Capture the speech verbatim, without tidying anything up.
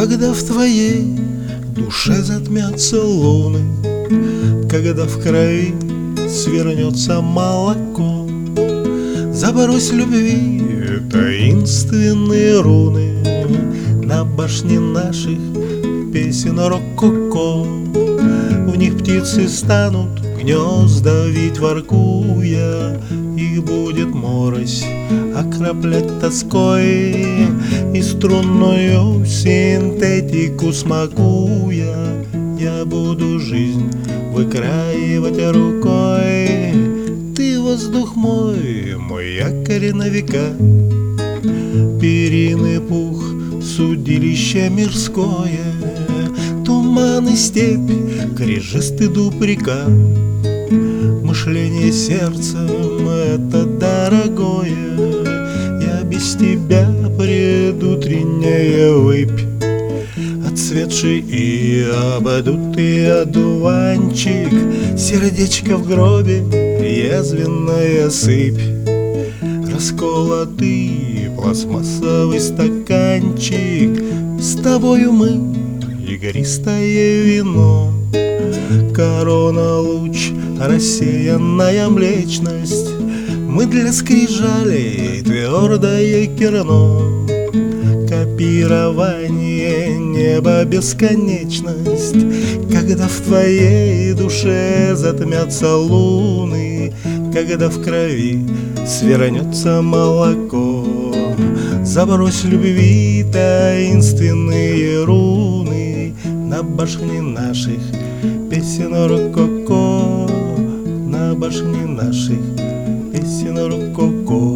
Когда в твоей душе затмятся луны, когда в крови свернется молоко, забрось любви таинственные руны на башне наших песен рококо. В них птицы станут гнезда вить воркуя, их будет морось окроплять тоской, и струнную синтетику смакуя я буду жизнь выкраивать рукой. Ты воздух мой, мой якорь на века, перины пух, судилище мирское, туман и степь, крижистый дуб река. Мышление сердцем это дорогое, я без тебя предутренняя выпь, отцветший и обдутый одуванчик, сердечко в гробе, язвенная сыпь, расколотый пластмассовый стаканчик, с тобою мы игристое вино. Корона луч, рассеянная млечность, мы для скрижалей твердое керно. Копирование неба бесконечность, когда в твоей душе затмятся луны, когда в крови свернется молоко, забрось любви таинственные руны на башне наших песен рококо, на башне наших песен рококо.